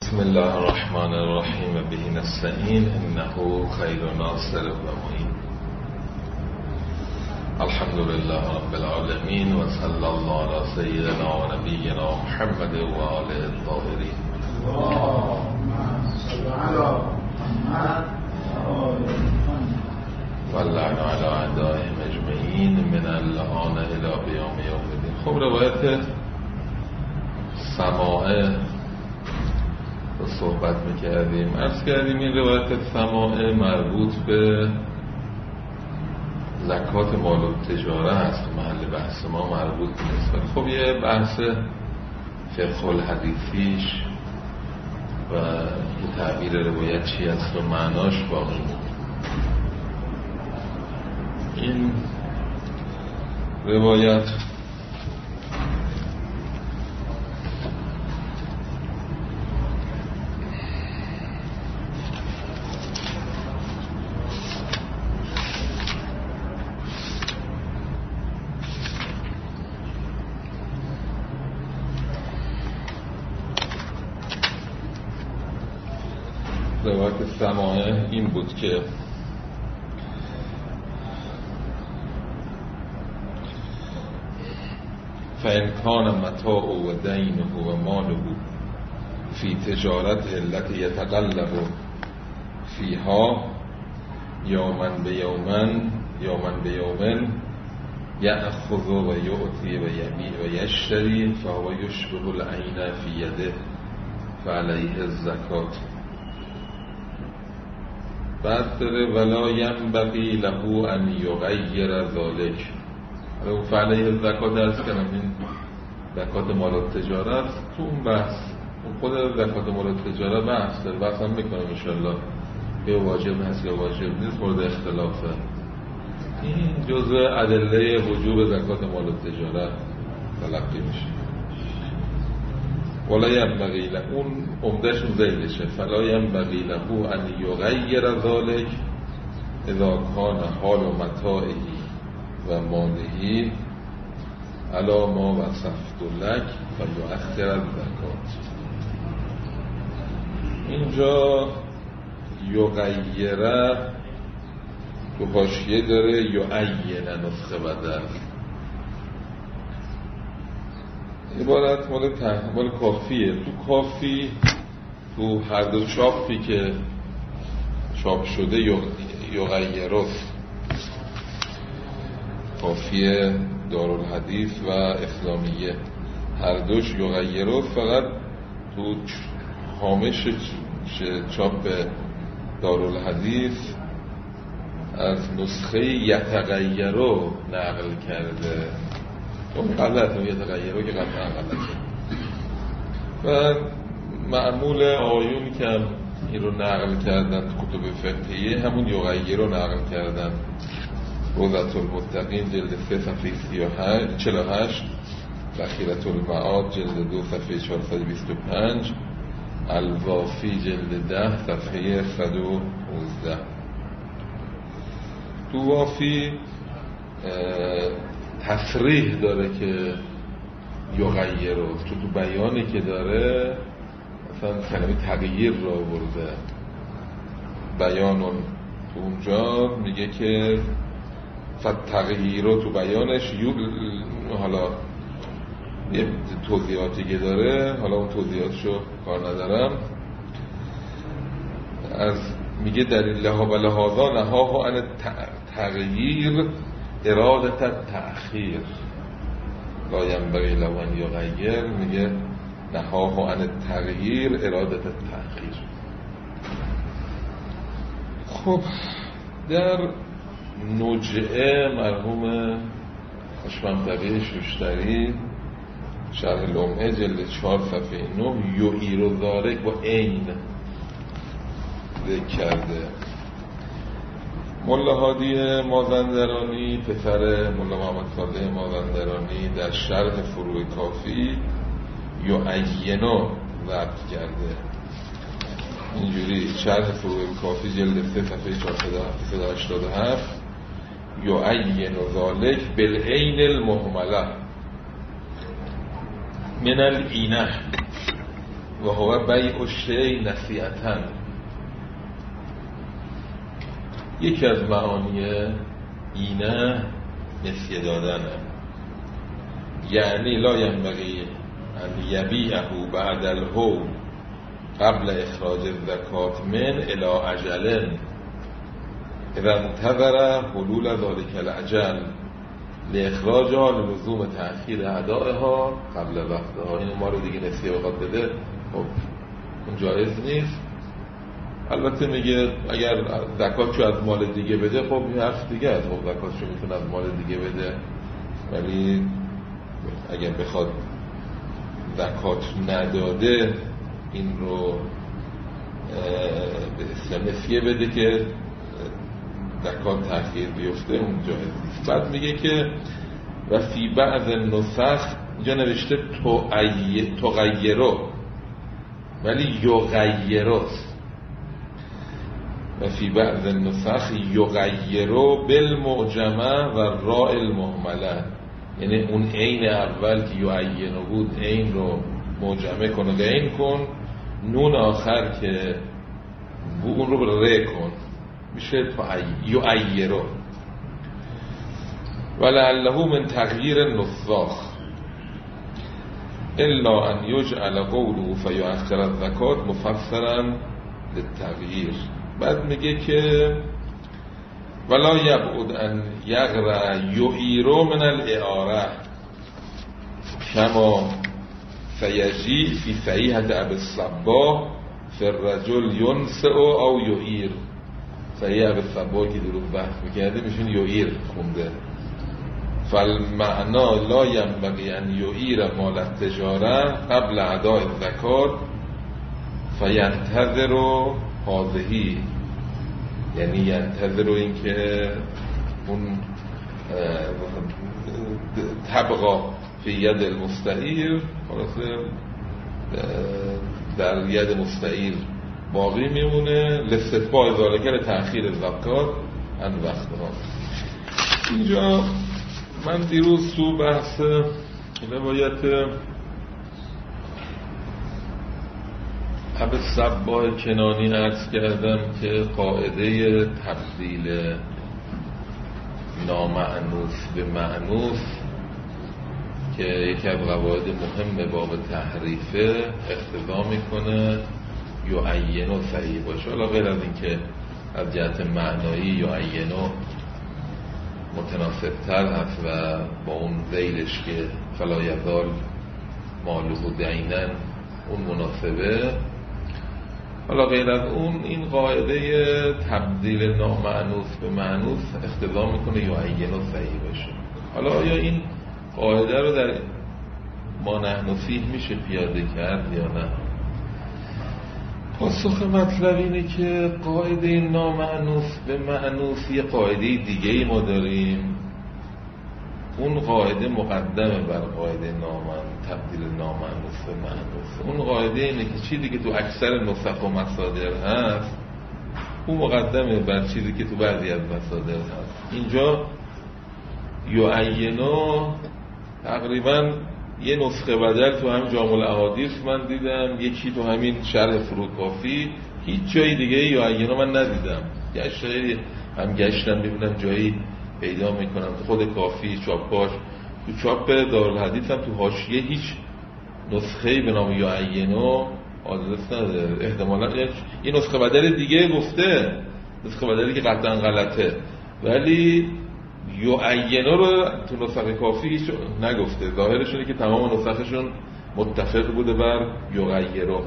بسم الله الرحمن الرحیم به نستعین انه خیر ناصر و معین. الحمد لله رب العالمین و صلی الله علی سیدنا و نبینا محمد و آله الطاهرین. واللعن علی اعدائهم اجمعین من الآن الی یوم الدین. خب روایت سماعه رو صحبت میکردیم. عرض کردیم این روایت سماعه مربوط به زکات مال و تجاره هست. محل بحث ما مربوط نیست. خب یه بحث فقه الحدیثیش و تعبیر روایت چی هست و معناش باقی بود. این روایت سماعه این بود که فإن كان متاع و دینه و ماله فی تجارت التي يتقلب فيها یوما بیوم یأخذ و یعطی و یبیع و یشتری فهو یشبه العین فی یده فعلیه الزکات. بعد داره ولا ینبغی له ان یغیر ذلک. فعلیه زکات درست کنم این زکات مال و تجارت. تو اون بحث خود زکات مال و تجارت بحث داره، بحث هم میکنم انشالله یه واجب هست یا واجب نیست، مورد اختلافه. این جزء ادله وجوب زکات مال و تجارت تلقی میشه. ولا ینبغی له، اون عمدهش زیدشه، فلا ینبغی له ان یغیر ذلک اذا کان حال و متاعه و ماله علی ما وصفت لک فیؤخر الزکات. اینجا یغیره تو حاشیه داره یعین نسخه بدل. عبارت مال کافیه. تو کافی تو هر دو چاپی که چاپ شده یغیرست، کافیه دارالحدیث و اسلامیه هر دوش یغیرست. فقط تو هامش چاپ دارالحدیث از نسخه یتغیرو نقل کرده. اون غلطه، یتغیرو که قطعا غلطه. و معمول آیون که هم این رو نقل کردن تو کتب فقهیه همون یغیرو نقل کردن. روضة المتقین جلد 3 صفحه 48، ذخیرة المعاد جلد 2 صفحه 425، الوافی جلد 10 صفحه 119. تو وافی تصریح داره که یغیرست. تو بیانی که داره مثلا کلمه تغییر را برده. بیانون تو اونجا میگه که تغییر رو تو بیانش حالا یه توضیحاتی که داره، حالا اون توضیحاتشو کار ندارم. از میگه دلیل ها و لحاظا نهاه عن تغییر ارادت تأخیر لا ینبغی له ان یغیر. میگه نهاه عن تغییر ارادت تأخیر. خب در نجعه مرحوم خوشمنطقه شوشتری شرح لمعه جلد 4 صفحه 9 یعیر و ذالک با عین ذکر کرده. ملا هادی مازندرانی پسر ملا محمد صالح مازندرانی در شرح فروع کافی یعینو ضبط کرده. اینجوری شرح فروع کافی جلد 3 صفحه 487 یعین ذالک بالعین المهمله من العینه و هو بیع الشیء نصیحتاً. یکی از معانی اینه نسیه دادنه، یعنی لا ینبغی ان یبیعه بعد الحول قبل اخراج الزکات من الی اجل اذا انتظر حلول ذلك الاجل لاخراجها للزوم تأخیر ادائها قبل وقتها. این ما رو دیگه نسیه بخواد بده، خب اون جایز نیست. البته میگه اگر زکاتشو از مال دیگه بده، خب این حرف دیگه است، خب زکاتشو میتونه از مال دیگه بده، ولی اگر بخواد زکات نداده این رو به اسم نسیه بده که زکات تأخیر بیفته، اون جایز نیست. بعد میگه که و فی بعض نسخ، اینجا نوشته تغیرو ولی یغیروست، و فی بعض النسخ یغیرو بالمعجمه و راء المهمله، یعنی اون عین اول که یعینو بود عین رو معجمه کن و غین کن، نون آخر که اون رو ره کن، میشه یعیرو. ولعله من تغییر النساخ الا ان یجعل قوله فیؤخر الزکات مفسرا للتغییر. بعد میگه که ولا یبعد ان یغرا یعیرو من الاعاره کما سیجی فی صحیحة ابی الصباح فی الرجل ینسع او یعیر. صحیح ابی الصباح که درو بحث میکرده میشون یعیر خونده. فالمعنا لا ینبغی ان یعیر مال التجاره قبل اداء الزکات فینتظر هذه، یعنی ینتظر این که اون تبقى فی ید المستعیر، خلاصه در ید مستعیر باقی میمونه، لاستتباع ذالک تأخیر زکات عن وقتها. اینجا من دیروز تو بحث روایت ابی الصباح کنانی عرض کردم که قاعده تبدیل نامأنوس به مأنوس که یکی از قواعد مهم باب تحریفه اقتضا میکنه یعینو صحیح باشه. حالا غیر از این که از جهت معنایی یعینو متناسب تر هست و با اون ذیلش که فلا یزال مالوه دینن اون مناسبه، حالا غیر از اون این قاعده تبدیل نامأنوس به مأنوس اقتضا میکنه یعینو صحیح باشه. حالا آیا این قاعده رو در ما نحن فیه میشه پیاده کرد یا نه؟ پاسخ مطلب اینه که قاعده نامأنوس به مأنوس یه قاعده دیگه ای ما داریم، اون قاعده مقدمه بر قاعده تبدیل نامأنوس به مأنوس. اون قاعده اینه که چیزی که تو اکثر نسخ و مصادر هست اون مقدمه بر چیزی که تو بعضی از مصادر هست. اینجا یعینو تقریبا یه نسخه بدل تو همین جامع الاحادیث من دیدم، یکی تو همین شرح فروکافی، هیچ جای دیگه یعینو من ندیدم. گشتم ببینم جایی پیدا میکنم خود کافی چاپاش، تو چاپ دارالحدیث هم تو حاشیه هیچ نسخه‌ای به نام یعینو آدرس نداره. احتمالاً یه نسخه بدل دیگه گفته، نسخه بدلی که قطعا غلطه، ولی یعینو رو تو نسخه کافی هیچ نگفته. ظاهرشونه که تمام نسخشون متفق بوده بر یغیرو.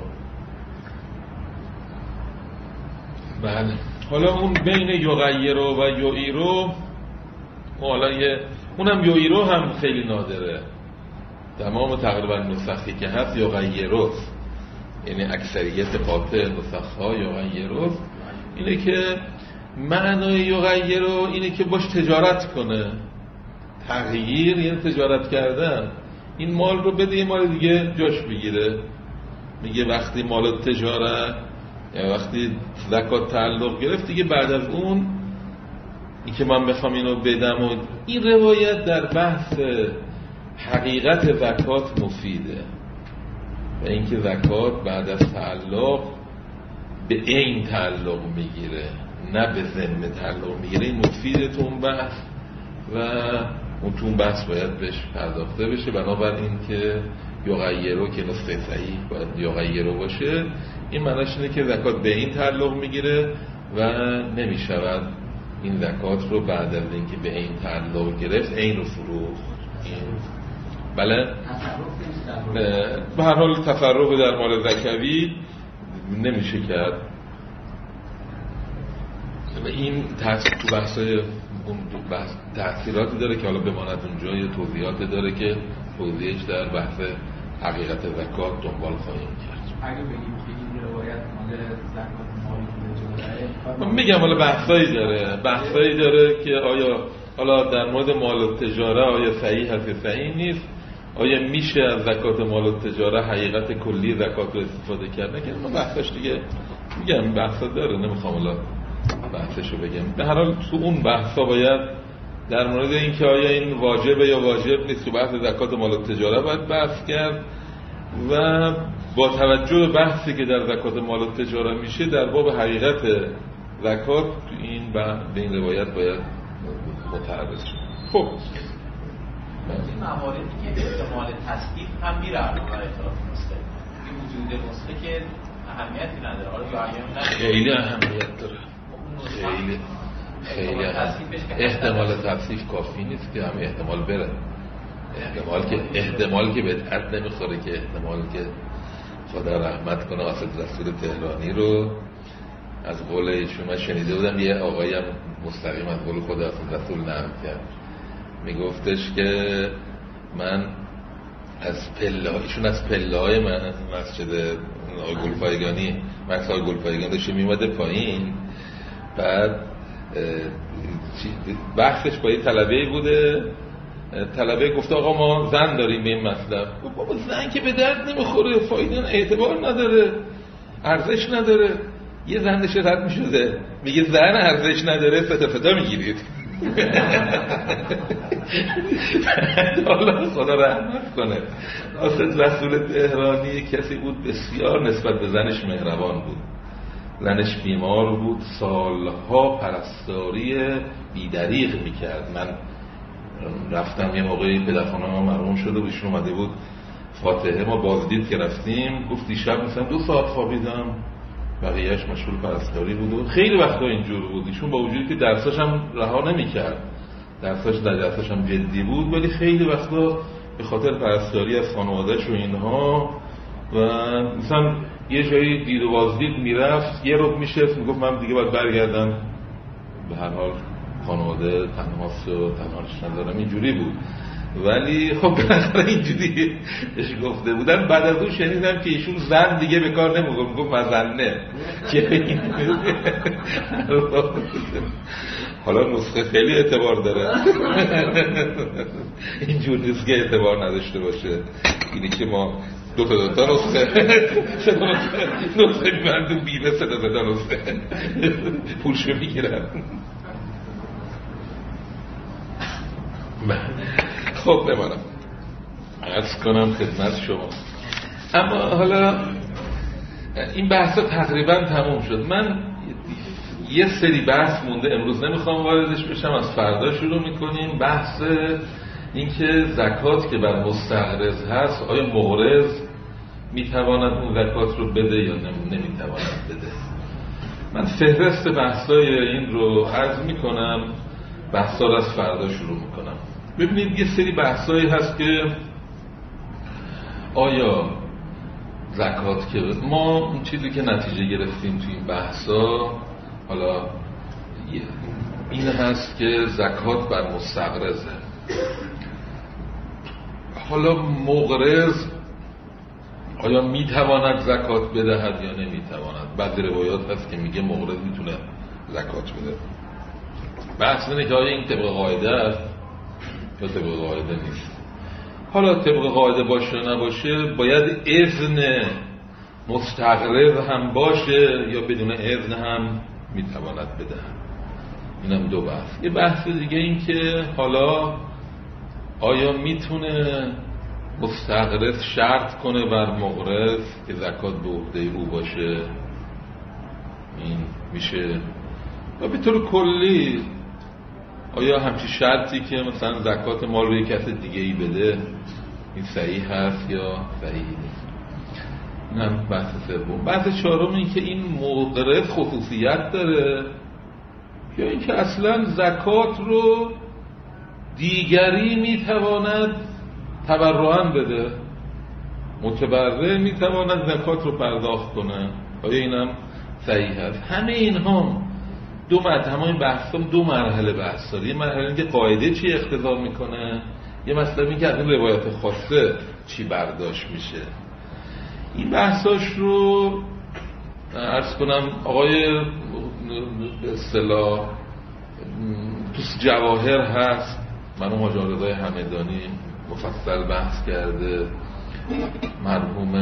بله، حالا اون بین یغیرو و یعیرو، حالا اونم یعیرو هم خیلی نادره، تمام تقریبا نسخی که هست یغیروست، یعنی اکثریت قاطع نسخ‌ها یغیروست. اینه که معنای یغیرو اینه که باش تجارت کنه. تغییر یعنی تجارت کردن، این مال رو بده یه مال دیگه جاش بگیره. میگه وقتی مال تجارت یا وقتی زکات تعلق گرفت دیگه بعد از اون این که من بخوام اینو بدم، و این روایت در بحث حقیقت زکات مفیده. و اینکه زکات بعد از تعلق به عین تعلق میگیره نه به ذمه تعلق میگیره. این مفید تو اون بحث و اون تو اون بحث باید بهش پرداخته بشه. بنابراین که یغیرو که نسخه صحیح باید یغیرو باشه، این معنیش اینه که زکات به این تعلق میگیره و نمیشود این زکات رو بعد از اینکه به این تعلق گرفت عین رو فروخت. بله به هر حال تصرف در مال زکوی نمیشه کرد و این تو بحثای تأثیراتی داره که حالا بماند اونجا، یه توضیحاتی داره که توضیحش در بحث حقیقت زکات دنبال خواهیم کرد. اگه بگیم که این روایت مال زکات مالی میگم حالا بحثایی داره که آیا حالا در مورد مال التجاره آیا صحیح هست یا صحیح نیست، آیا میشه از زکات مال التجاره حقیقت کلی زکات رو استفاده کرد نکنه. ما بحثش دیگه میگم بحثا داره، نمیخوام حالا بحثشو بگم. به هر حال تو اون بحثا باید در مورد اینکه آیا این واجبه یا واجب نیست تو بحث زکات مال التجاره باید بحث کرد و با توجه به بحثی که در زکات مال التجاره میشه در باب حقیقت زکات تو این به این روایت باید متعرض شد. خب این مواردی که احتمال تصدیق هم میره برای اختلاف نسخه، این وجود نسخه که اهمیتی نداره، حالا یا نداره، خیلی اهمیت داره، خیلی احتمال تصدیق کافی نیست که همه احتمال بره، احتمال که به درد نمیخوره، که احتمال که خدا رحمت کنه آصف رسول تهرانی رو از قول ایشون من شنیده بودم، یه آقایی هم مستقیم از قول خدا آصف رسول نقل کرد، میگفتش که من ایشون از پله‌های من مسجد گلپایگانی مکتب گلپایگانی داشته میومده پایین، بعد بحثش با یه طلبه‌ای بوده، طلبه گفته آقا ما زن داریم به این مطلب. بابا زن که به درد نمیخوره، فایده اعتبار نداره، ارزش نداره. یه زن نشه رد میشده میگه زن ارزش نداره، فتا میگیرید. حالا خدا رحمت کنه آصف رسول تهرانی کسی بود بسیار نسبت به زنش مهربان بود. زنش بیمار بود، سالها پرستاری بیدریغ میکرد. من رفتم یه موقعی پدرخانه ما مرحوم شده بود، ایشون اومده بود فاتحه ما بازدید که رفتیم، گفت دیشب مثلا 2 ساعت خوابیدم، بقیهش مشغول پرستاری بود و خیلی وقتا اینجور بود. ایشون با وجودی که درساش هم رها نمی‌کرد، درساش هم جدی بود، ولی خیلی وقتا به خاطر پرستاری از خانواده‌اش و اینها و مثلا یه جایی دید و بازدید میرفت، یه ربع میشست میگفت من دیگه باید برگردم، به هر حال خانواده تنهاست و تنهاش ندارم، اینجوری بود. ولی خب بالاخره اینجوری اش گفته بودن. بعد از اون شنیدم که ایشون زن دیگه به کار نمیگفت، میگفت مزنه. حالا نسخه خیلی اعتبار داره، اینجور نیست که اعتبار نداشته باشه. اینی که ما دو تا نسخه میبرد و بیمه 3 تا نسخه پولشو میگیرن. خب بمانم عرض کنم خدمت شما. اما حالا این بحثا تقریبا تموم شد. من یه سری بحث مونده، امروز نمیخوام واردش بشم، از فردا شروع میکنیم. بحث این که زکات که بر مستقرض هست، آیا مقرض میتواند اون زکات رو بده یا نمیتواند بده. من فهرست بحثای این رو عرض میکنم، بحثا رو از فردا شروع میکنم. ببینید یه سری بحثایی هست که آیا زکات که ما اون چیزی که نتیجه گرفتیم توی این بحثا حالا این هست که زکات بر مستقرضه. حالا مقرض آیا میتواند زکات بدهد یا نمیتواند؟ بعضی روایات هست که میگه مقرض میتونه زکات بده. بحث اینه که آیا این طبق قاعده است یا طبق قاعده نیست. حالا طبق قاعده باشه یا نباشه، باید اذن مستقرض هم باشه یا بدون اذن هم میتواند بده. اینم دو بحث. یه بحث دیگه این که حالا آیا میتونه مستقرض شرط کنه بر مقرض که زکات به عهده او باشه، این میشه. و به طور کلی آیا همچین شرطی که مثلا زکات مال رو یک کس دیگه ای بده این صحیح هست یا صحیح نیست؟ این هم بحث سوم. بحث چهارم این که این مقرض خصوصیت داره یا اینکه اصلا زکات رو دیگری میتواند تبرعاً بده، متبرع میتواند زکات رو پرداخت کنه، آیا اینم صحیح هست؟ همه اینها همه بحث هم دو مرحله بحث داره. یه مرحله اینکه قاعده چی اقتضا میکنه، یه مسئله این که از این روایت خاصه چی برداشت میشه. این بحثاش رو عرض کنم آقای به اصطلاح تو جواهر هست، منو حاج رضای همدانی مفصل بحث کرده، مرحوم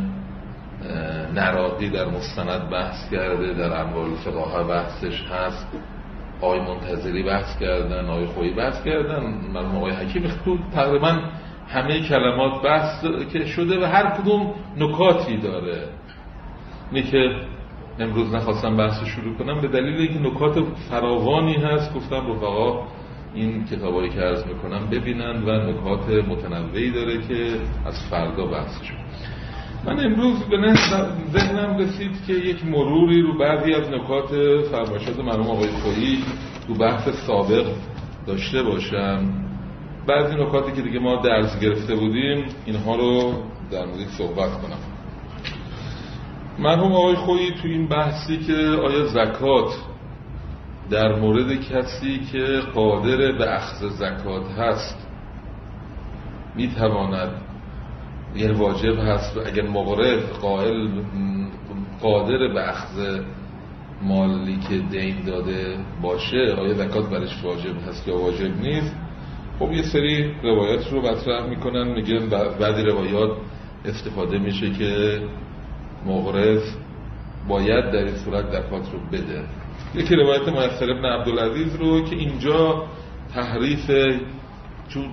نراقی در مستند بحث کرده، در انوار الفقاهه بحثش هست، آقای منتظری بحث کردن، آقای خویی بحث کردن، مرحوم آقای حکیم تو تقریبا همه کلمات بحث که شده و هر کدوم نکاتی داره. اینه که امروز نخواستم بحث شروع کنم به دلیل اینکه نکات فراوانی هست، گفتم رفقا این کتابایی که عرض میکنم ببینن و نکات متنوعی داره که از فردا بحث شد. من امروز به ذهنم رسید که یک مروری رو بعضی از نکات فرمایشات مرحوم آقای خویی تو بحث سابق داشته باشم. بعضی نکاتی که دیگه ما درس گرفته بودیم اینها رو در مورد صحبت کنم. مرحوم آقای خویی تو این بحثی که آیا زکات در مورد کسی که قادر به اخذ زکات هست میتواند، یعنی واجب هست اگر مقرض قادر به اخذ مالی که دین داده باشه آیا زکات برش واجب هست یا واجب نیست. خب یه سری روایات رو مطرح میکنن، میگن بعضی روایات استفاده میشه که مقرض باید در این صورت زکات رو بده. یکی روایت میسر ابن عبدالعزیز رو که اینجا تحریف چون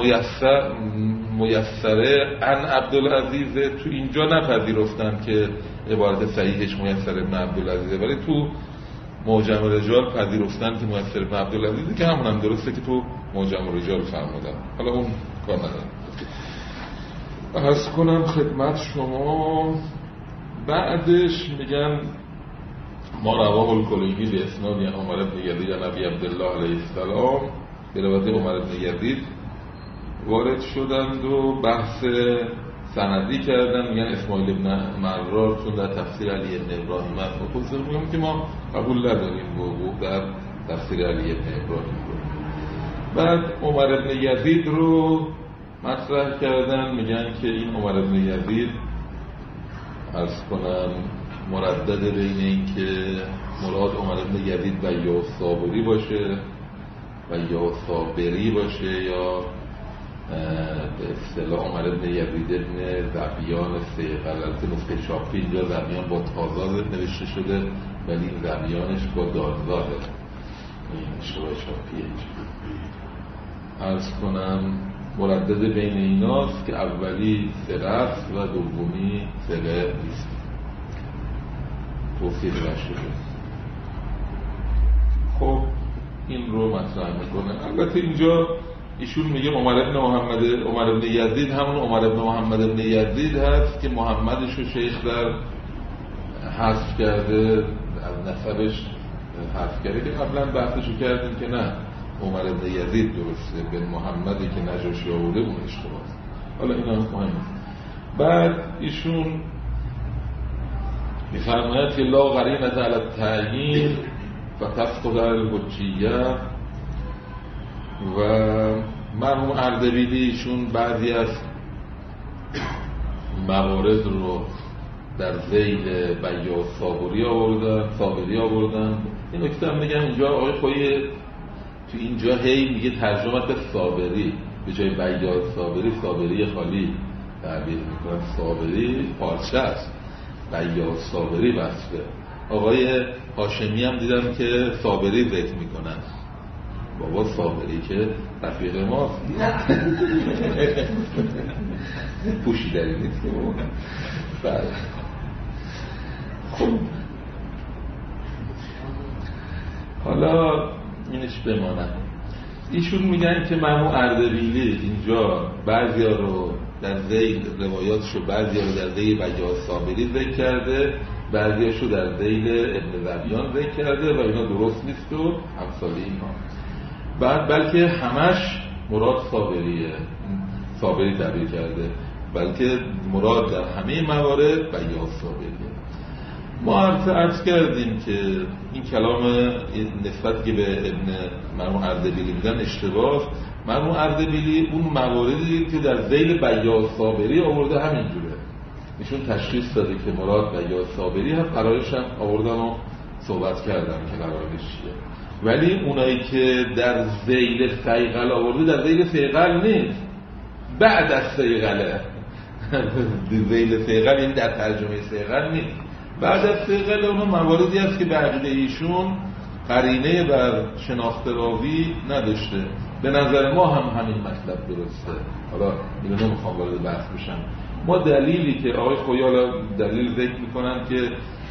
میسره ان عبدالعزیز تو اینجا نپذیرفتن که عبارت صحیحش میسر ابن عبدالعزیزه، ولی تو معجم رجال پذیرفتن که میسر ابن عبدالعزیزه که همون هم درسته که تو معجم رجال فرمودن. حالا اون کار ندارم. عرض کنم خدمت شما بعدش میگن ما رواه الکلیگی به اسناد یا عمر بن یزید یا نبی عبدالله علیه السلام به روایت عمر بن یزید وارد شدند و بحث سندی کردن. میگن اسماعیل ابن مرار چون در تفسیر علی ابن ابراهیم است مفسر میگم که ما قبول نداریم وقوع در تفسیر علی ابن ابراهیم رو. بعد عمر ابن یزید رو مطرح کردن، میگن که این عمر ابن یزید عرض کنم مردد بین این که مراد عمر ابن یزید و یا صابری باشه و یا صابری باشه یا به اصطلاح عمر ابن یزید ابن زبیان سیقل. البته نسخه چاپی اینجا زبیان با تازاد نوشته شده ولی این زبیانش با دادزاده، این اشتباه چاپیه. عرض کنم مردد بین ایناست که اولی ثقه است و دومی ثقه نیست، توصیف نشده. خب این رو مطرح میکنه. البته اینجا ایشون میگه عمر ابن یزید همون عمر ابن محمد ابن یزید هست که محمدش رو شیخ در حذف کرده، از نسبش حذف کرده که قبلا بحثشو کردیم که نه عمر ابن یزید درسته، به محمدی که نجاشی آورده اون اشتباه است. حالا اینا مهمه. بعد ایشون میفرماید که لا قرینة علی التعیین و تفقد الحجیه. و مرحوم اردبیلی ایشون بعضی از موارد رو در ذیل بیا صابری آوردن. این نکته هم میگم اینجا آقای خویی تو اینجا هی میگه ترجمه به صابری به جای بیا صابری خالی تعبیر میکنن. صابری پارچه است، بیا صابری وصفه. آقای هاشمی هم دیدم که صابری ذکر میکنن. بابا صابری که رفیق ماست. پوشیدنی نیست که بله. خب حالا اینش بمانه. ایشون میگن که مرحوم اردبیلی اینجا بعضیا رو در ذیل روایاتشو بعضیا رو در ذیل بیاض صابری ذکر کرده، بعضیاشو در ذیل ابن ذبیان ذکر کرده و اینا درست نیست و امثال اینا. بعد بلکه همش مراد صابری تعبیر کرده، بلکه مراد در همه موارد بیاض صابریه. ما عرض کردیم که این کلام نسبت که به ابن مرحوم اردبیلی میگن اشتباه. مرحوم اردبیلی اون مواردی که در ذیل بیاض صابری آورده همینجوره، ایشون تشخیص داده که مراد بیاض صابری هم قرارش هم آوردن و صحبت کردن که قرارش چیه. ولی اونایی که در ذیل صیقل آورده در ذیل صیقل نیست، بعد از صیقله. ذیل صیقل این در ترجمه صیقل نیست، بعد از صیقل اونها مواردی هست که به عقیده ایشون قرینه بر شناخت راوی نداشته. به نظر ما هم همین مطلب درسته. حالا اینو نمیخوام وارد بحث بشم. ما دلیلی که آقای خویی دلیل ذکر میکنن که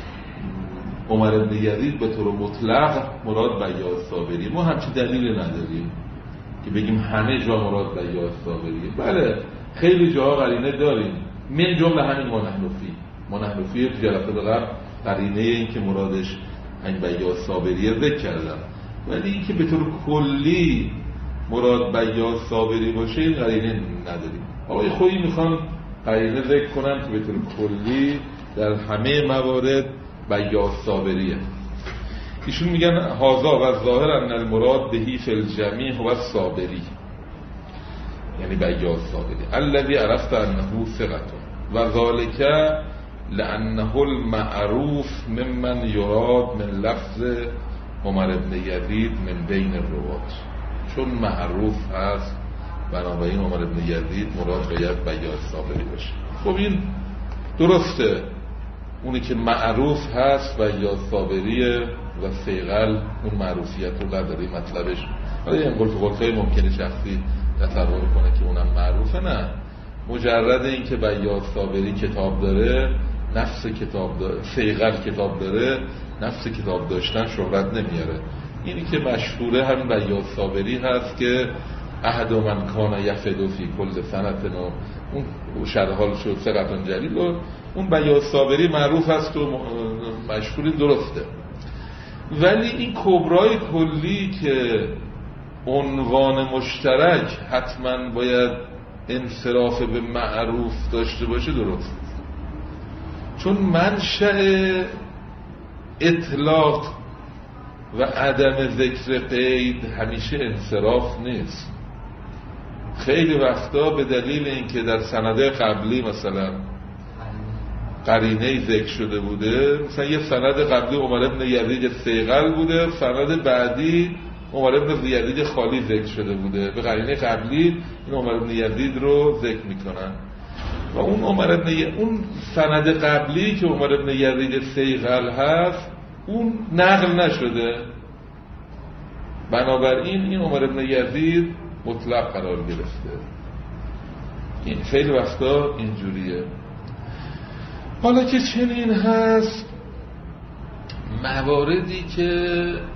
عمر بن یزید به طور مطلق مراد بیاض صابری، ما همچین دلیلی نداریم که بگیم همه جا مراد بیاض صابریه. بله خیلی جاها قرینه داریم، من جمله همین منحنفی جلسه قبل قرینه این که مرادش همین بیاض صابریه ذکر کردم، ولی این که به طور کلی مراد بیاض صابری باشه این قرینه نداریم. آقای خویی میخوان قرینه ذکر کنن که به طور کلی در همه موارد بیاض صابریه. ایشون میگن هذا و ظاهر ان المراد بهی فی الجمیع هو الصابری، یعنی بیاض صابری الذی عرفت انه ثقة و ذلك لانه المعروف ممن یراد من لفظ عمر بن یزید من بین الروات، چون معروف هست بنابراین عمر بن یزید مراد باید بیاض صابری باشه. خب این درسته، اونی که معروف هست بیاض صابریه و صیقل اون معروفیت رو نداره. مطلبش حالا این قلقای ممکنه شخصی تصور کنه که اونم معروفه، نه، مجرد این که بیاض صابری کتاب داره نفس کتاب داره، صیقل کتاب داره نفس کتاب داشتن شهرت نمیاره. اینی که مشهوره هم بیاض صابری هست که احد من کان یفدو فی کل سنت، اون شرحال شد ثقة جلیل، اون بیاض صابری معروف هست و مشهوری، درسته. ولی این کبرای کلی که عنوان مشترک حتما باید انصراف به معروف داشته باشه درست، چون منشأ اطلاق و عدم ذکر قید همیشه انصراف نیست. خیلی وقتا به دلیل اینکه در سنده قبلی مثلا قرینه ذکر شده بوده، مثلا یه سند قبلی عمر بن یزید صیقل بوده، سند بعدی عمر بن یزید خالی ذکر شده بوده، به قرینه قبلی این عمر بن یزید رو ذکر میکنن و اون سند قبلی که عمر بن یزید صیقل هست اون نقل نشده، بنابراین این عمر بن یزید مطلق قرار گرفته. این خیلی وقتا اینجوریه. حالا که چنین هست، مواردی که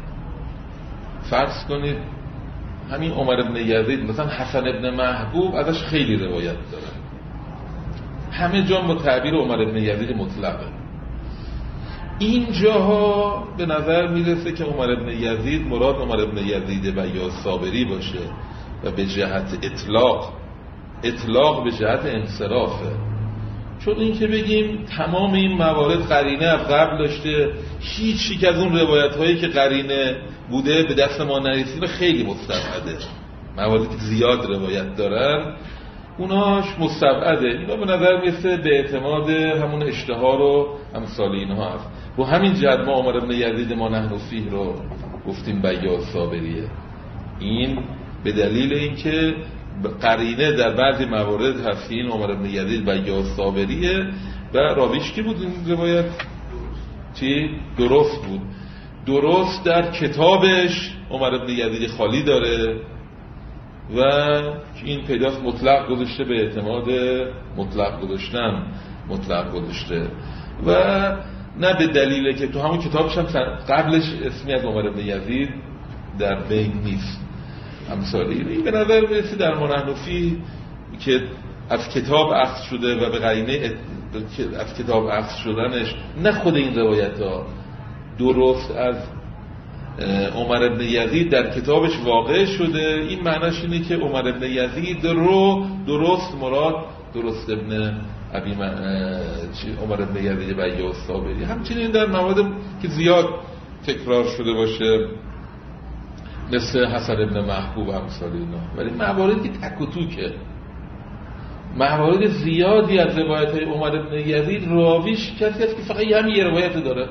فرض کنید همین عمر بن یزید مثلا حسن ابن محبوب ازش خیلی روایت داره، همه جا با تعبیر عمر بن یزید مطلقه. این جاها به نظر میرسه که عمر بن یزید مراد عمر بن یزید بیاض صابری باشه و به جهت اطلاق به جهت انصرافه. چون این که بگیم تمام این موارد قرینه از قبل داشته، هیچ یک از اون روایت هایی که قرینه بوده به دست ما نرسیده خیلی مستبعده. مواردی که زیاد روایت دارن اوناش مستبعده. اینا به نظر میرسه به اعتماد همون اشتهار و امثال اینها هست. و همین جهت ما عمر بن یزید ما نحن فیه رو گفتیم بیاض صابریه. این به دلیل اینکه قرینه در بعضی موارد هست این عمر بن یزید بیاض صابریه و راویش کی بود این روایت؟ چی؟ درست بود. درست در کتابش عمر بن یزید خالی داره و این پیداست مطلق گذاشته، به اعتماد مطلق گذاشته و نه به دلیله که تو همون کتابش هم قبلش اسمی از عمر بن یزید در بین نیست. امثالی این به نظر میرسه در منحنفی که از کتاب اخذ شده و به قرینه از کتاب اخذ شدنش، نه خود این روایت ها درست از عمر بن یزید در کتابش واقع شده، این معناش اینه که عمر بن یزید رو درست مراد درست ابن عمر بن یزید بیاض الصابری. همچنین در مواد که زیاد تکرار شده باشه مثل حسن ابن محبوب امثال اینا، ولی مواردی تک و توکه، موارد زیادی از روایت های عمر بن یزید راویش کسی هست که فقط یه روایت داره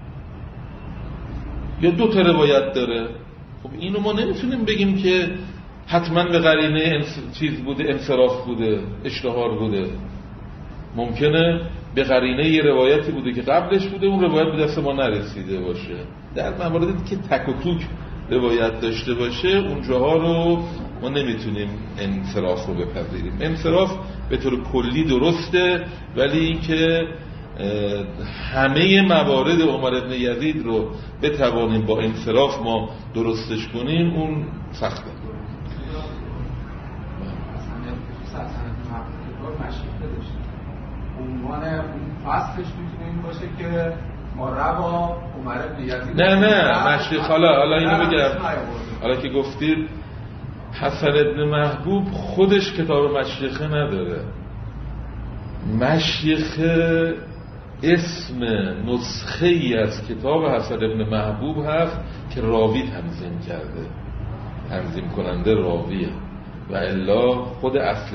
یا 2 تا روایت داره. خب اینو ما نمیتونیم بگیم که حتما به قرینه چیز بوده، انصراف بوده، اشتهار بوده. ممکنه به قرینه یه روایتی بوده که قبلش بوده، اون روایت به دست ما نرسیده باشه. در مواردی که تک و توک روایت داشته باشه اونجاها رو ما نمیتونیم انصراف رو بپذیریم. انصراف به طور کلی درسته، ولی اینکه همه موارد عمر بن یزید رو بتوانیم با انصراف ما درستش کنیم اون سخته. عنوان فصلش میتونه این باشه که ما روا عمر بن یزید نه مشیخ. حالا اینو بگم، حالا که گفتید حسن ابن محبوب خودش کتاب مشیخه نداره. مشیخه اسم نسخه ای از کتاب حسن ابن محبوب هست که راوی تنظیم کرده، تنظیم کننده راویه، و الا خود اصل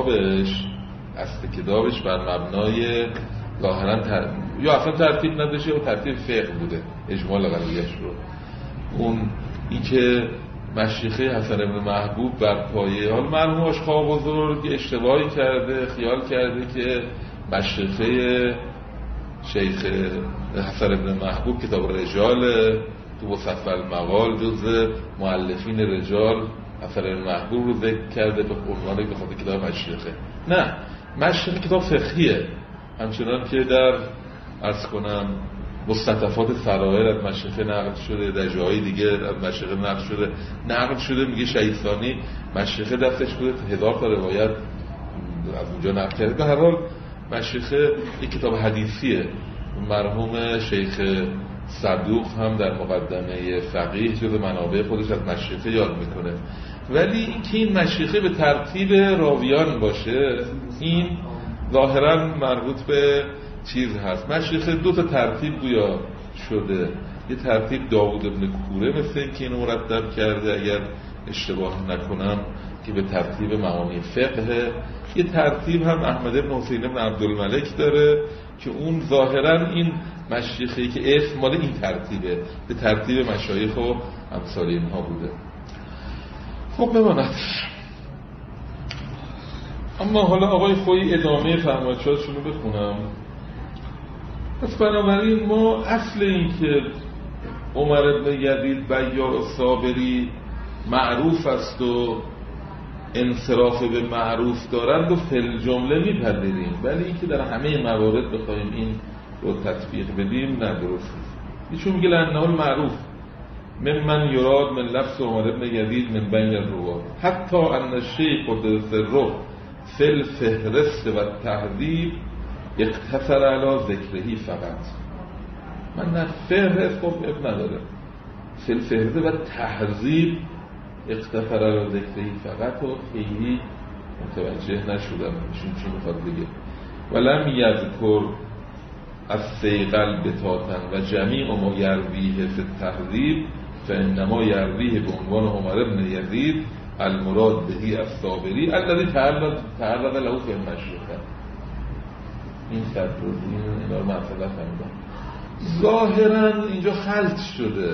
کتابش بر مبنای ظاهرا یا اصلا ترتیب نداشته یا ترتیب فقه بوده، اجمال قضیه‌اش رو. این که مشیخه حسن بن محبوب بر پایه، حال مرحوم آشقا بزرگ اشتباهی کرده، خیال کرده که مشیخه شیخ حسن بن محبوب کتاب رجال تو مصطفى المقال جزء مؤلفین رجال حسن بن محبوب رو ذکر کرده به عنوان به خاطر کتاب مشیخه. نه، مشیخه کتاب فقهیه، همچنان که در عرض کنم مستطفات سرائر از مشیخه نقل شده، در جاهای دیگه از مشیخه نقل شده. میگه شیخانی مشیخه دستش بوده 1000 تا روایت از اونجا نقل کرده. به هر حال مشیخه یک کتاب حدیثیه. مرحوم شیخ صدوق هم در مقدمه فقیه جز منابع خودش از مشیخه یاد میکنه. ولی اینکه این مشیخه به ترتیب راویان باشه این ظاهرا مربوط به چیز هست. مشیخه 2 تا ترتیب گویا شده، یه ترتیب داوود ابن کوره مثل این که اینو مرتب کرده اگر اشتباه نکنم که به ترتیب معانی فقه، یه ترتیب هم احمد ابن حسین ابن عبدالملک داره که اون ظاهرا این مشیخه‌ای که اسم مال این ترتیبه، به ترتیب مشایخ و امثال اینها بوده. خب بماند. اما حالا آقای خویی ادامه فرمایشاتشون رو بخونم. پس بنابراین ما اصل این که عمر بن یزید بیاض الصابری معروف است و انصراف به معروف دارند و فی جمله میپذیریم، ولی اینکه در همه موارد بخوایم این رو تطبیق بدیم نه درست نیست. ایشون میگه لانه المعروف من یراد من لفظ عمر بن یزید من بین الروات حتی ان الشیخ قدس سره فی الفهرست و التهذیب اقتصر علی ذکرهی فقط. من نه فهرست خب نداره، فی الفهرست و تهذیب اقتصر علی ذکرهی فقط و خیلی متوجه نشدم ایشون چی میخواد بگه. ولم یذکر از سیقل بتاتن و جمیع ما یرویه فی التهذیب فانما یرویه به عنوان عمر بن یزید المراد بهی الصابری الذی تعرض له فی المشیخه. این صدرالدین اینا رو مسئله فهمیدم. ظاهرا اینجا خلط شده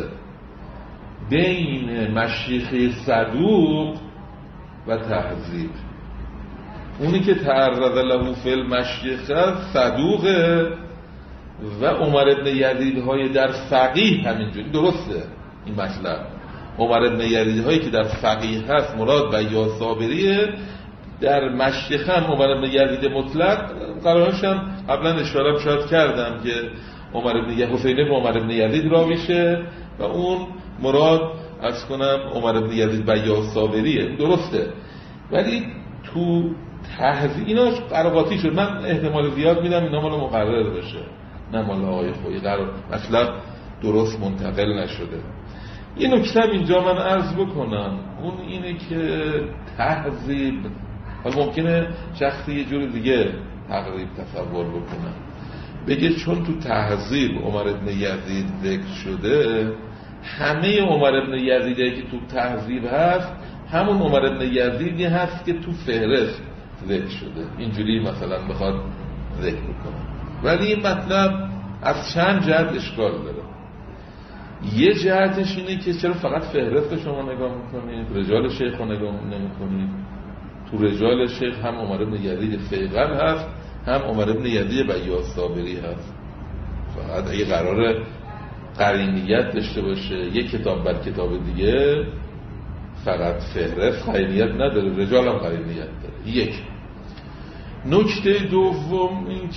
بین مشیخه صدوق و تهذیب. اونی که تعرض له فی المشیخه صدوقه و عمر بن یزید های در فقیه همینجوری درسته این مطلب، عمر بن یزید هایی که در فقیه هست مراد بیاض صابریه، در مشیخه هم عمر بن یزید مطلق قرارش هم قبلا اشاره شاید کردم که حسین بن عمر بن یزید راویشه و اون مراد از کنم عمر بن یزید بیاض صابریه. درسته، ولی تو تهذیب اینا قراقاتی شد. من احتمال زیاد میدم اینا مال مقرر بشه نه مال آقای خویی، قرار مطلب درست منتقل نشده. یه نکته اینجا من عرض بکنم، اون اینه که تهذیب حالا ممکنه شخصی یه جور دیگه تقریب تصور بکنه، بگه چون تو تهذیب عمر بن یزید ذکر شده، همه عمر بن یزیدی که تو تهذیب هست همون عمر بن یزیدی هست که تو فهرست ذکر شده. اینجوری مثلا بخواد ذکر کنه، ولی این مطلب از چند جهت اشکال داره. یه جهتش اینه که چرا فقط فهرست شما نگاه میکنید، رجال شیخ رو نگاه نمیکنید؟ تو رجال شیخ هم عمر بن یزید فیقل هست، هم عمر بن یزید بیاض صابری هست. فقط اگه قراره قرینیت داشته باشه یک کتاب بر کتاب دیگه، فقط فهرست قرینیت نداره، رجال هم قرینیت داره. یک نکته دوم این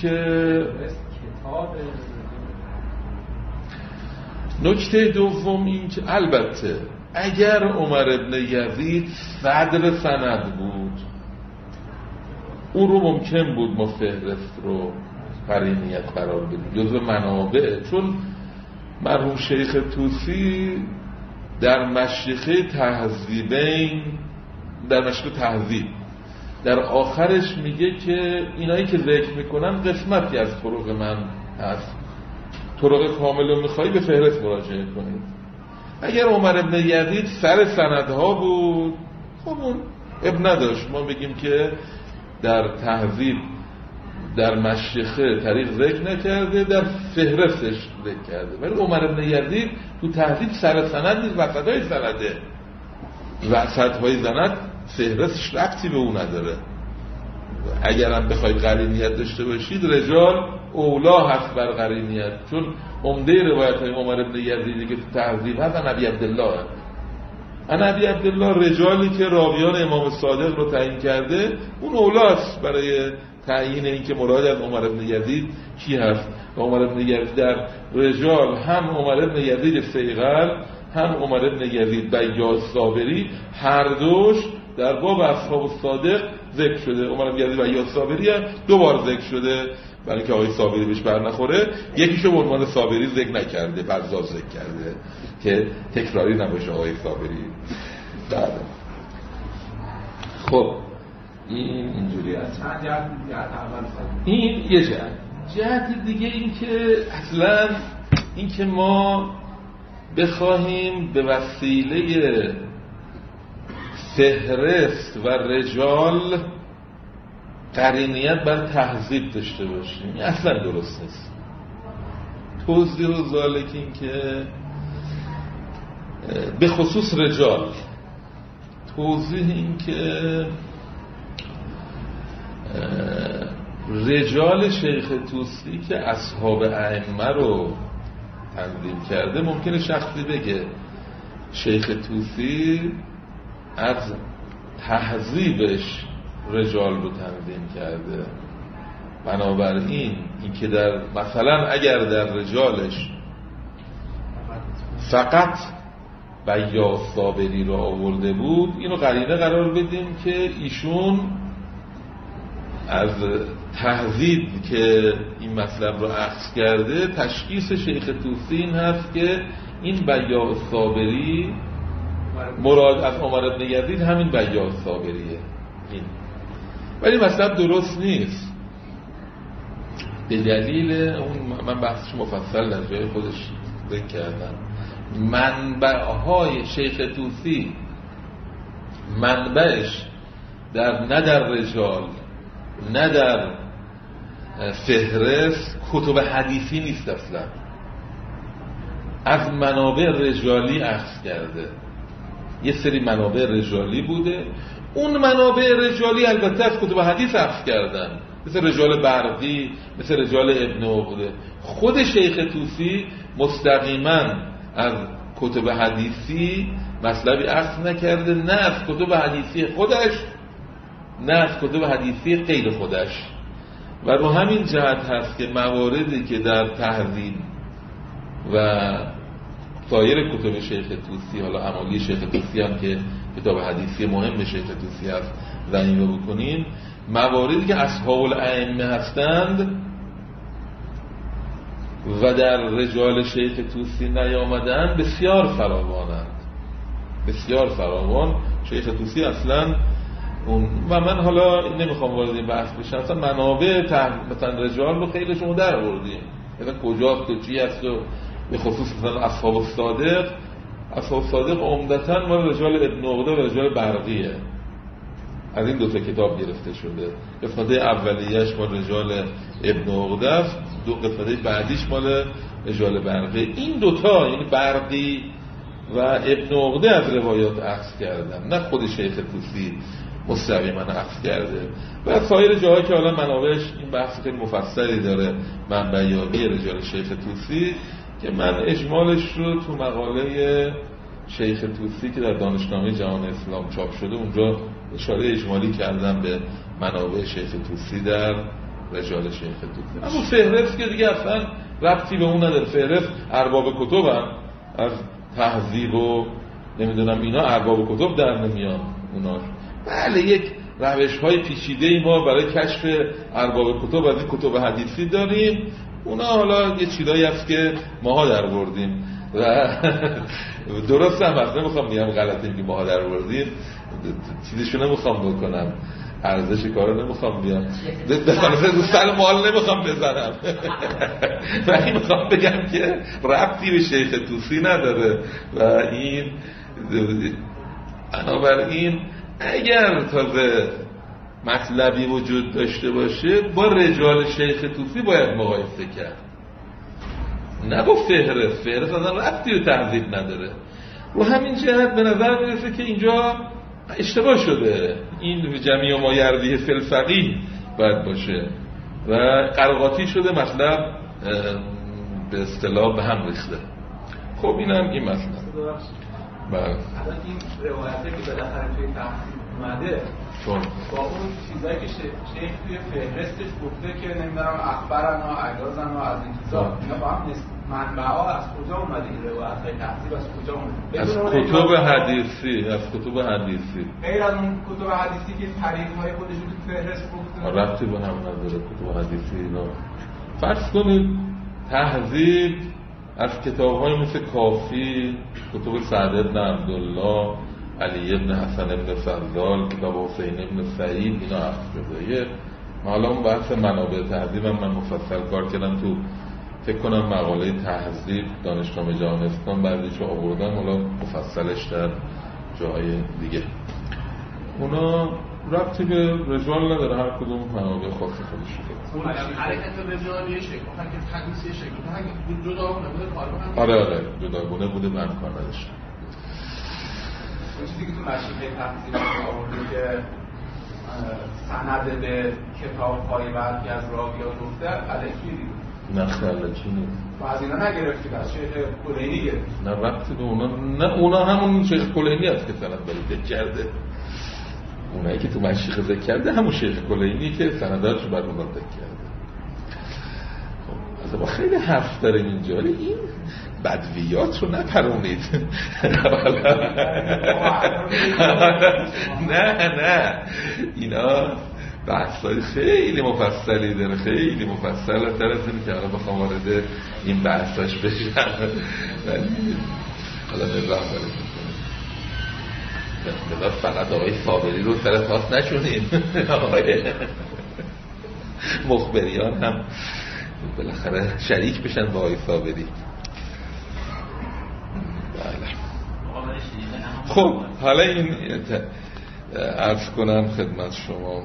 که البته اگر عمر بن یزید صدر سند بود، اون رو ممکن بود ما فهرست رو قرینیت قرار بدیم جزو منابع، چون مرحوم شیخ طوسی در مشیخه تهذیبین، در مشیخه تهذیب در آخرش میگه که اینایی که ذکر میکنن قسمتی از طرق من هست، طرق کامل رو میخوایی به فهرست مراجعه کنید. اگر عمر بن یزید سر سندها بود، خب اون اب نداشت ما بگیم که در تهذیب در مشیخه طریق ذکر نکرده، در فهرستش ذکر کرده. ولی عمر بن یزید تو تهذیب سر سند نیست، وسطهای سنده. وسطهای سند فهرستش ربطی به اون نداره. اگرم بخواید قرینیت داشته باشید، رجال اولا هست بر قرینیت، چون عمده روایت های عمر بن یزیدی که تو تهذیب هست ابی عبدالله هست. ابی عبدالله رجالی که راویان امام صادق رو تعیین کرده، اون اولاست برای تعیین این که مراد از عمر بن یزید کی هست. و عمر بن یزید در رجال هم عمر بن یزید فیقل، هم عمر بن یزید بیاض صابری، هر دوش در باب اصحاب الصادق ذکر شده. عمر بن یزید بیاض صابری هم دو بار ذکر شده، برای اینکه آقای صابری بهش بر نخوره. یکیشو به عنوان صابری ذکر نکرده، بزاز ذکر کرده که تکراری نباشه آقای صابری. خب این اینجوری است. این یه جهت دیگه این که اصلا این که ما بخواهیم به وسیله فهرست و رجال قرینیت بر تهذیب داشته باشیم، این اصلا درست نیست. توضیح و ذالک این که به خصوص رجال، توضیح این که رجال شیخ طوسی که اصحاب ائمه رو تنظیم کرده، ممکنه شخصی بگه شیخ طوسی از تهذیبش رجال رو تنظیم کرده، بنابراین این که در مثلا اگر در رجالش فقط بیاض صابری رو آورده بود، اینو قرینه قرار بدیم که ایشون از تهذیب که این مطلب رو اخذ کرده، تشخیص شیخ طوسی این هست که این بیاض صابری مراد از عمر بن یزید همین بیاض صابریه. این ولی مطلب درست نیست، به دلیل اون من بحثش مفصل در جای خودش ذکر کردم. منبعهای شیخ طوسی منبعش نه در رجال نه در فهرست کتب حدیثی نیست، اصلا از منابع رجالی اخذ کرده. یه سری منابع رجالی بوده، اون منابع رجالی البته از کتب حدیث اخذ کردن، مثل رجال برقی، مثل رجال ابن عقده. خود شیخ طوسی مستقیما از کتب حدیثی مطلبی اخذ نکرده، نه از کتب حدیثی خودش نه از کتب حدیثی غیر خودش. و رو همین جهت هست که مواردی که در تهذیب و سایر کتب شیخ طوسی، حالا امالی شیخ طوسی هم که کتاب حدیثی مهم شیخ طوسی هست زنیمه بکنیم، مواردی که اصحاب الائمه هستند و در رجال شیخ طوسی نیامدن بسیار فراوانند، بسیار فراوان. شیخ طوسی اصلا اون و من حالا نمیخوام وارد این بحث بشم، اصلا منابع مثلا رجال رو خیلی شما در آوردیم، مثلا کجاست و چی هست و به خصوص مثلا اصحاب الصادق عمدتاً مال رجال ابن عقده و رجال برقیه، از این دوتا کتاب گرفته شده. قسمت اولیه‌اش مال رجال ابن عقده است، دو قسمت بعدیش مال رجال برقیه. این دوتا یعنی برقی و ابن عقده از روایات اخذ کردن، نه خود شیخ طوسی مستقیما اخذ کرده. و سایر جاهایی که حالا منابعش این بحث خیلی مفصلی داره، منبعیابی رجال شیخ طوسی، که من اجمالش رو تو مقاله شیخ طوسی که در دانشنامه جهان اسلام چاپ شده اونجا اشاره اجمالی کردم به منابع شیخ طوسی در رجال شیخ طوسی. اما فهرست که دیگه اصلا ربطی به اون نداره. فهرست ارباب کتب هم از تهذیب و نمیدونم اینا ارباب کتب در نمیان اوناش. بله یک روش های پیچیده ای ما برای کشف ارباب کتب از این کتب حدیثی داریم، اونا حالا یه چیزایی هست که ماها در بردیم و درست هم هست، نمیخوام بگم غلطیم که ماها در بردیم، چیزشو نمیخوام بکنم، ارزش کارو نمیخوام بیام به سر مال نمیخوام بزنم ولی میخوام بگم که ربطی به شیخ طوسی نداره. و این بنابراین اگر تازه مطلبی وجود داشته باشه با رجال شیخ طوسی باید مقایسه کرد، نه با فهرست. فهرست اصلا ربطی به تهذیب نداره. رو همین جهت به نظر میرسه که اینجا اشتباه شده، این جمیع ما یردیه فلسفی باید باشه و قرقاتی شده، مطلب به اصطلاح به هم ریخته. خب اینم این مطلب. بله الان این روایته که بالاخره توی تحصیل اومده چون با اون چیزایی که شیخ توی فهرستش گفته که نمیدونم اخبارن و اجازن و از این چیزا، اینا با هم منبعا از کجا اومده این روایت‌های تحصیل از کجا اومده؟ از کتب حدیثی، از کتب حدیثی. غیر از اون کتب حدیثی که طریق‌های خودشون تو فهرست گفته. ربطی به هم نداره کتب حدیثی اینا. فرض کنید تهذیب از کتاب‌های مثل کافی، کتب سعد بن عبدالله، علی بن حسن بن فضال، کتاب حسین بن سعید، اینا اخذ شده. حالا اون بحث منابع تهذیب هم من مفصل کار کردم تو فکر کنم مقاله تهذیب دانشنامه جهان اسلام، بعدیشو آوردم حالا مفصلش در جای دیگه. اونا ربطی به رجال نداره، هر کدوم منابع خاص خودش داره. اون حرکت رجالی شیخ که حدیثی شیخ که جداگونه بوده کار بکنه. آره جداگونه بوده، من کار نداشتم. اون چیزی که تو مشیخه تحصیل آورده که سند به کتاب‌های بعضی از راوی‌ها گفته الکی دید. نه خلچی نیست. و از اینا نگرفتید، از شیخ کلینی گرفتید. نه ربطی به اونا، نه اونا همون شیخ کلینی هست که سند بریده کرده. اونایی که تو مشیخه ذکر کرده همون شیخ کلینی که سندارشو بر اونا ذکر کرده. خب ما خیلی حرف داریم اینجا، این بدویات رو نپرونید. نه اینا بحثای خیلی مفصلی داره، خیلی مفصله تر از این که حالا بخوام وارد این بحثاش بشم. حالا نظام داره بذار فقط آقای صابری رو سر تاس نشونیم، آقای مخبریان هم بالاخره شریک بشن با آقای صابری. بله. خب حالا این عرض کنم خدمت شما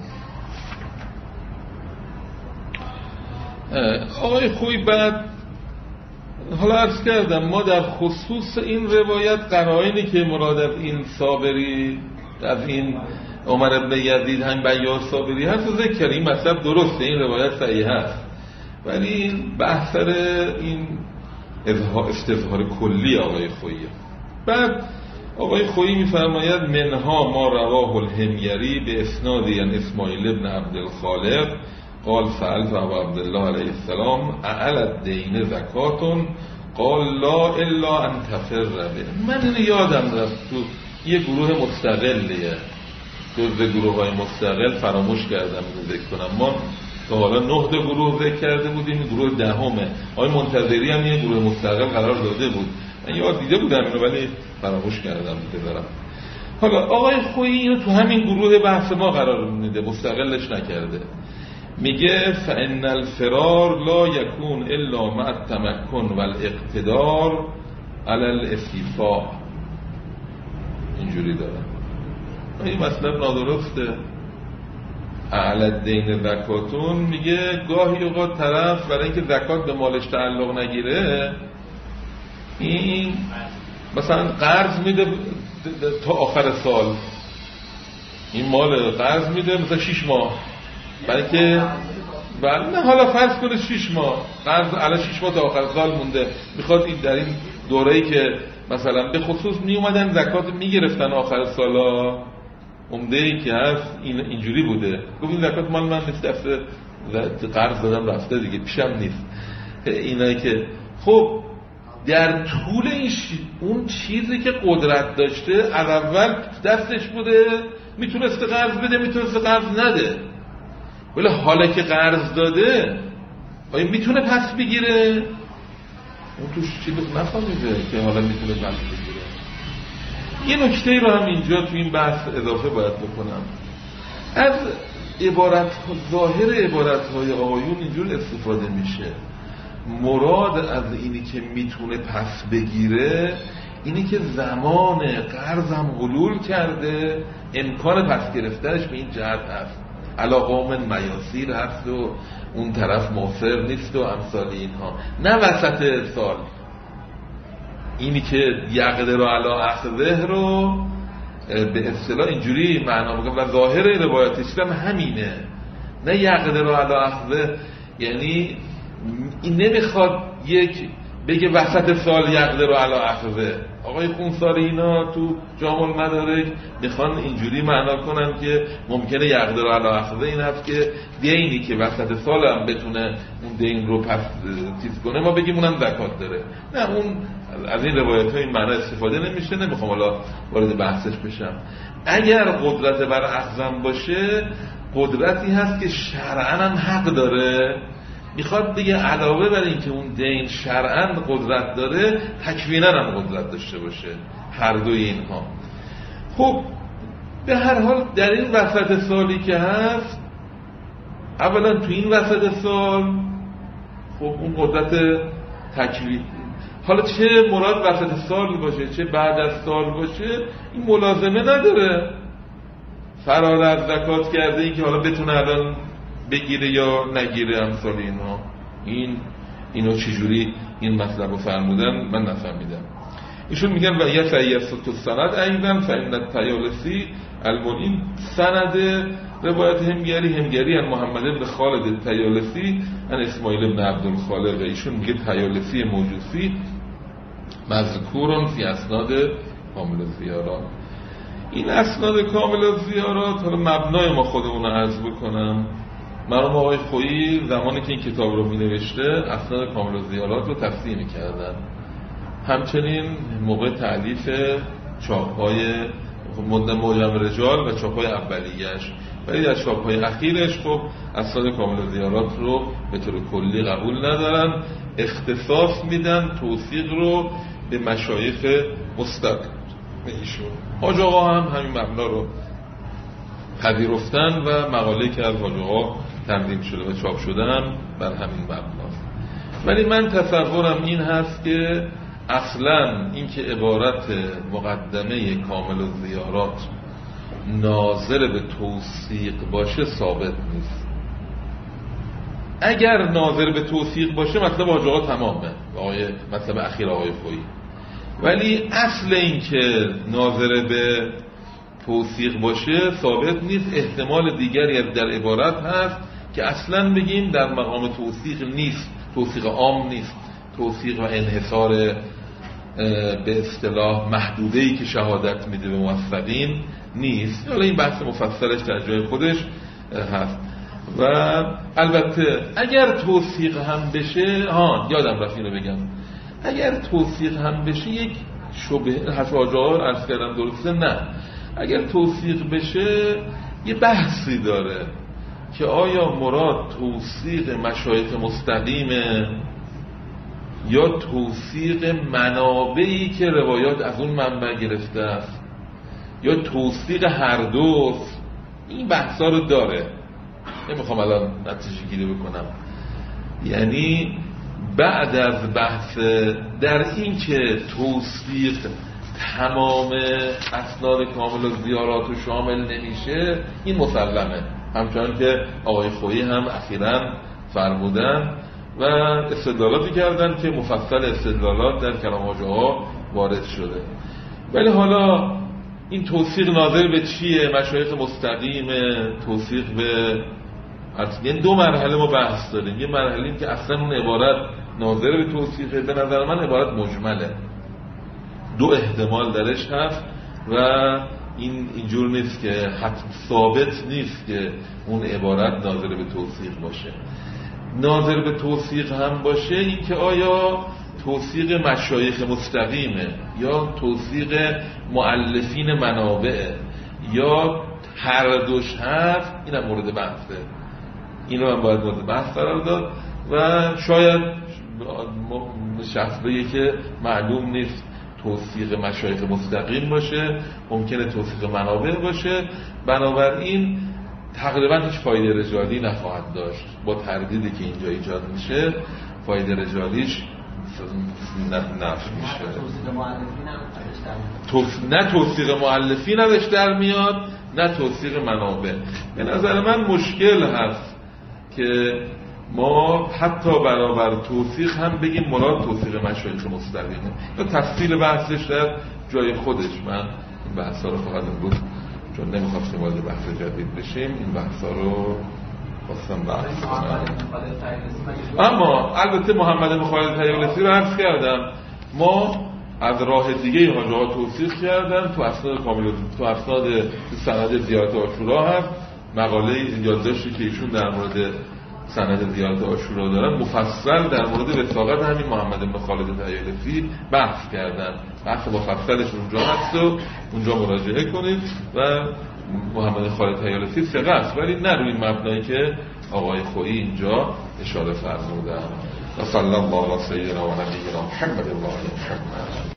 آقای خوی. بعد حالا عرض کردم ما در خصوص این روایت قرائنی که مراد از این صابری، از این عمر ابن یزید هم بیار صابری هست و ذکر کردیم. این مطلب درسته، این روایت صحیح هست، ولی این بحث این استظهار کلی آقای خویی. بعد آقای خویی میفرماید منها ما رواه الحمیری به اسناد یعنی اسماعیل ابن عبدالخالق قال سألت ابا عبدالله علیه السلام اعل الدین زکاتون قال لا الا ان تفر به. من اینو یادم رفت تو یه گروه مستقلیه، جزء گروه‌های مستقل فراموش کردم اینو ذکر کنم. ما تا حالا 9 گروه ذکر کرده بودیم، گروه دهمه. آقای منتظری هم یه گروه مستقل قرار داده بود، من یاد دیده بودم اینو ولی فراموش کردم بذارم. حالا آقای خویی اینو تو همین گروه بحث ما قرار میده، مستقلش نکرده. میگه فإن الفرار لا يكون الا مع التمكن والاقتدار على الاستيفاء. اینجوری داره. این مطلب نادرسته. اعلی الدین زکاتون میگه گاهی اوقات طرف برای اینکه زکات به مالش تعلق نگیره این مثلا قرض میده تا آخر سال، این مال قرض میده مثلا 6 ماه، برای که نه حالا فرض کنه 6 ماه قرض الان 6 ماه تا آخر سال مونده، میخواد این در این دوره‌ای که مثلا به خصوص می اومدن زکات میگرفتن آخر سالا، عمده‌ای که هست اینجوری بوده، گفت این زکات مال من نیست، دفعه قرض دادم رفته دیگه پیشم نیست. اینایی که خب در طول اون چیزی که قدرت داشته از اول دستش بوده، میتونست قرض بده میتونست قرض نده، ولی حالا که قرض داده آیا میتونه پس بگیره؟ اون توش چیزی نفهمیده که حالا میتونه پس بگیره. یه نکته رو هم اینجا تو این بحث اضافه باید بکنم. از ظاهر عبارت‌های آقایون اینجور استفاده میشه، مراد از اینی که میتونه پس بگیره اینی که زمان قرض هم حلول کرده، امکان پس گرفتنش به این جهت هست، علا قوم میاسیر هست و اون طرف موفر نیست و امثال اینها، نه وسط سال. اینی که یقدر علی اخذه رو به اصطلاح اینجوری معنا میکنه و ظاهر روایتش هم همینه، نه یقدر علی اخذه یعنی این نمیخواد یک بگه وسط سال یقدر علی اخذه. آقای خونساری اینا تو جامع المدارک میخوان اینجوری معنا کنن که ممکنه یقدر علی اخذه این هست که دینی که وسط سال هم بتونه اون دین رو پس چیز کنه ما بگیم اونم زکات داره. نه، اون از این روایت ها این معنا استفاده نمیشه، نمیخوام حالا وارد بحثش بشم. اگر قدرت بر اخذم باشه قدرتی هست که شرعاً هم حق داره، میخواد بگه علاوه بر این که اون دین شرعاً قدرت داره تکویناً هم قدرت داشته باشه، هر دوی اینها. خب به هر حال در این وسط سالی که هست، اولا تو این وسط سال خب اون قدرت تکوین، حالا چه مراد وسط سال باشه چه بعد از سال باشه این ملازمه نداره. فرار از زکات کرده این که حالا بتونه الان بگیره یا نگیره امثال اینها. اینو چجوری این مطلب رو فرمودن من نفهمیدم. ایشون میگن و یه فیصلت السند ایضا فإن الطیالسی این سند روایت همگری ان محمد بن خالد الطیالسی ان اسماعیل بن عبدالخالق. ایشون میگه طیالسی موجوسی مذکورن فی اسناد کامل الزیارات. این اسناد کامل الزیارات حالا مبنای ما خودمون رو عرض بکنم. مرحوم آقای خویی زمانی که این کتاب رو می نوشته اسناد کامل الزیارات رو تفسیر می کردن، همچنین موقع تألیف چاپ‌های معجم رجال و چاپ‌های اولیه‌اش، ولی در چاپ‌های اخیرش خب اسناد کامل الزیارات رو به طور کلی قبول ندارن، اختصاص میدن توثیق رو به مشایخ مستقل ایشون. حاج آقا هم همین مبنا رو پذیرفتن و مقاله که از حاج آقا تنظیم شده و چاپ شده هم بر همین مبناست. ولی من تصورم این هست که اصلا این که عبارت مقدمه کامل الزیارات ناظر به توثیق باشه ثابت نیست. اگر ناظر به توثیق باشه مطلب حاج آقا تمامه، مطلب اخیر آقای خویی. ولی اصل این که ناظر به توثیق باشه ثابت نیست. احتمال دیگری در عبارت هست که اصلا بگیم در مقام توثیق نیست، توثیق عام نیست، توثیق و انحصار به اصطلاح محدوده‌ای که شهادت میده به موثقین نیست. حالا این بحث مفصلش در جای خودش هست. و البته اگر توثیق هم بشه، یادم رفت اینو بگم، اگر توثیق هم بشه یک شبهه حساجا عرض کردم درسته، نه اگر توثیق بشه یه بحثی داره که آیا مراد توثیق مشایخ مستقیمه یا توثیق منابعی که روایات از اون منبع گرفته است یا توثیق هر دوست. این بحثا رو داره، نمیخوام الان نتیجه گیری بکنم. یعنی بعد از بحث در این که توثیق تمام اسناد کامل و زیارات و شامل نمیشه، این مسلمه، همچنان که آقای خویی هم اخیراً فرمودن و استدلالاتی کردن که مفصل استدلالات در کلام حاجی‌ها وارد شده. ولی حالا این توثیق ناظر به چیه؟ مشایخ مستقیم، توثیق به یعنی دو مرحله ما بحث داریم. یه مرحله این که اصلا اون عبارت ناظر به توثیقه، به نظر من عبارت مجمله، دو احتمال درش هست و این اینجور نیست که حتم ثابت نیست که اون عبارت ناظر به توثیق باشه. ناظر به توثیق هم باشه این که آیا توثیق مشایخ مستقیمه یا توثیق مؤلفین منابع یا هر دوش هست، اینم مورد بحثه. اینو من باید مورد بحث قرار داد و شاید شخص بگه که معلوم نیست توثیق مشایخ مستقیم باشه، ممکنه توثیق منابع باشه، بنابراین تقریبا هیچ فایده رجالی نخواهد داشت. با تردیدی که اینجا ایجاد میشه فایده رجالیش نفی میشه. نه توثیق مؤلفین ازش در میاد نه توثیق منابع. به نظر من مشکل هست که ما حتی برابر توثیق هم بگیم مراد توثیق مشایخ مستقیمه. یا تفصیل بحثش در جای خودش. من این بحثا رو فقط امروز چون نمیخواستیم وارد بحث جدید بشیم این بحثا رو خواستم بحث کنم. اما البته محمد بن خالد طیالسی رو عرض کردم، ما از راه دیگه حاجی‌ها توثیق کردن. تو اسناد کامل، تو اسناد سند زیارت عاشورا هست مقاله یادداشتی که ایشون در مورد سند زیارت عاشورا دارن، مفصل در مورد وثاقت همین محمد بن خالد طیالسی بحث کردن. بحث مفصلش اونجا هست و اونجا مراجعه کنید. و محمد خالد طیالسی ثقه است، ولی نه روی مبنایی که آقای خویی اینجا اشاره فرمودن. و صلی الله علی سیدنا و نبینا محمد.